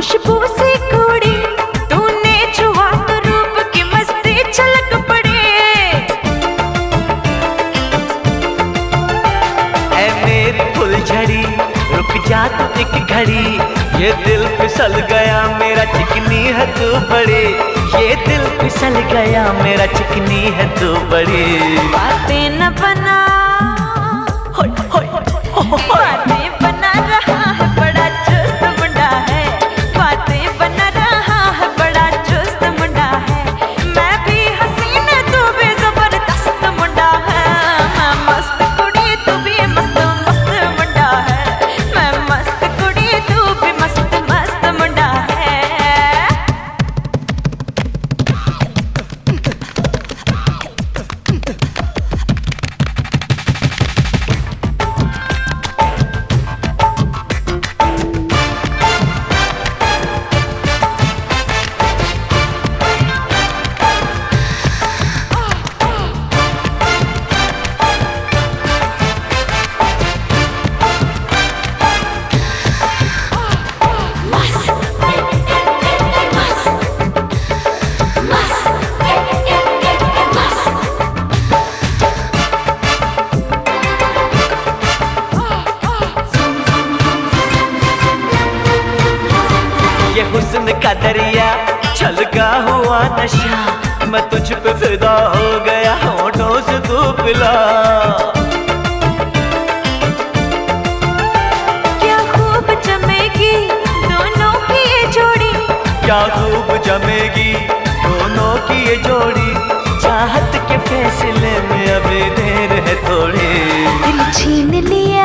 खुशबू से कोड़ी तूने छुआ तो रूप की मस्ती छलक पड़े। ऐ मेरी फुलझड़ी रुक जा तू एक घड़ी, ये दिल फिसल गया मेरा चिकनी है तू बड़ी, ये दिल फिसल गया मेरा चिकनी है तू बड़ी। बातें न बना बातें बना रहा है बड़ा चुस्त मुंडा है, बातें बना रहा है बड़ा चुस्त मुंडा है। मैं भी हसीन तू भी जबरदस्त मुंडा है, मैं मस्त कुड़ी तू भी मस्त मस्त मुंडा है, मैं मस्त कुड़ी तू भी मस्त मस्त मुंडा है। ये हुस्न का दरिया छलका हुआ नशा, मैं तुझ पे फिदा हो गया होठों से तू पिला। क्या खूब जमेगी दोनों की ये जोड़ी, क्या खूब जमेगी दोनों की ये जोड़ी, चाहत के फैसले में अभी देर है थोड़ी। दिल छीन लिया